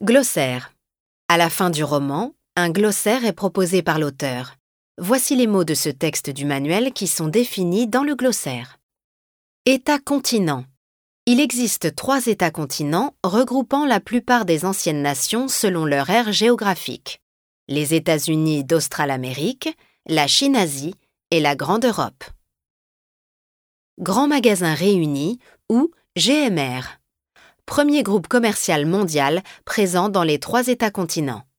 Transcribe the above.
Glossaire. À la fin du roman, un glossaire est proposé par l'auteur. Voici les mots de ce texte du manuel qui sont définis dans le glossaire. États-continents. Il existe 3 États-continents regroupant la plupart des anciennes nations selon leur aire géographique. Les États-Unis d'Australamérique, la Chine-Asie et la Grande Europe. Grands magasins réunis ou GMR. Premier groupe commercial mondial présent dans les 3 États-continents.